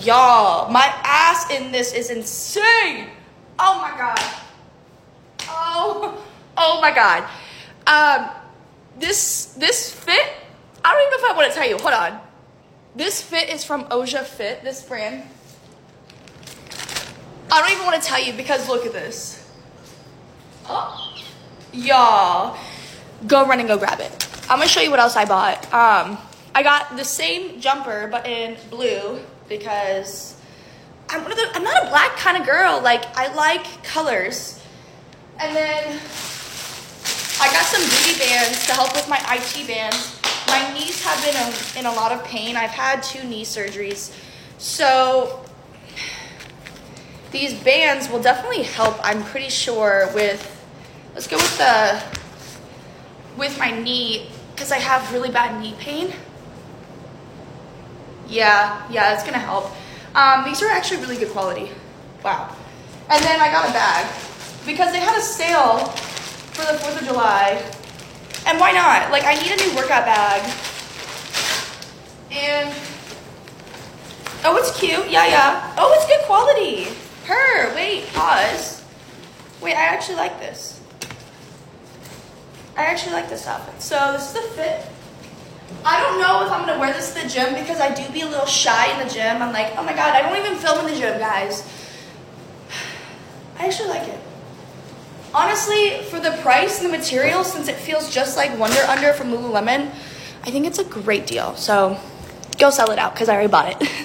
Y'all, my ass in this is insane. Oh my God. Oh my God. This fit, I don't even know if I want to tell you. Hold on. This fit is from Oja Fit, this brand. I don't even want to tell you because look at this. Oh. Y'all, go run and go grab it. I'm going to show you what else I bought. I got the same jumper but in blue because I'm not a black kind of girl. Like, I like colors. And then I got some booty bands to help with my IT bands. My knees have been in a lot of pain. I've had 2 knee surgeries. So these bands will definitely help, I'm pretty sure, let's go with my knee, because I have really bad knee pain. Yeah, it's gonna help. These are actually really good quality. Wow. And then I got a bag because they had a sale for the 4th of July. And why not? Like, I need a new workout bag. And, oh, it's cute. Yeah. Oh, it's good quality. Wait, pause. Wait, I actually like this. I actually like this outfit. So this is the fit. I don't know if I'm going to wear this to the gym because I do be a little shy in the gym. I'm like, oh my God, I don't even film in the gym, guys. I actually like it. Honestly, for the price and the material, since it feels just like Wonder Under from Lululemon, I think it's a great deal. So go sell it out because I already bought it.